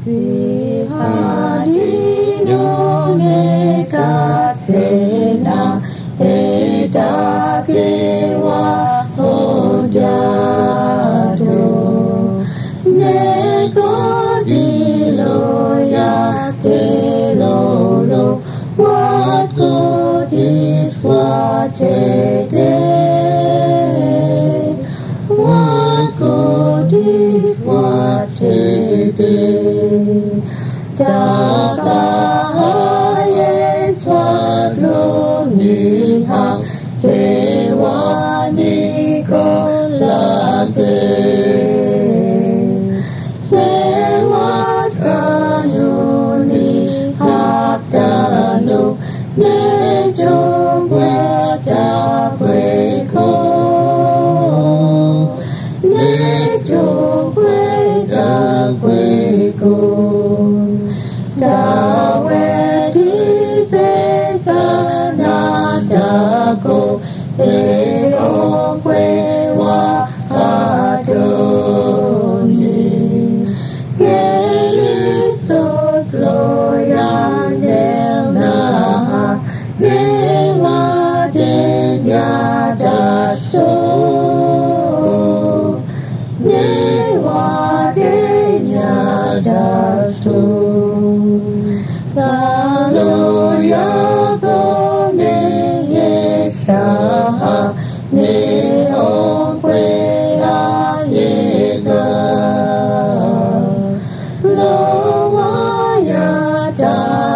Sihadino nekasena etakewa hojado nekodilo ya telolo what good is what it is what good is what it is Takahaye swadloniha kewani kolate Sewat kanuni hatano nejo weta kweko nejo weta kweko Daweti sesa natako eokwe wa adoni Christos loyanel naha Neva denya daso Neva denya daso Hallelujah, Gome Yeshaha, Neokwe Ayega, Loa Yada.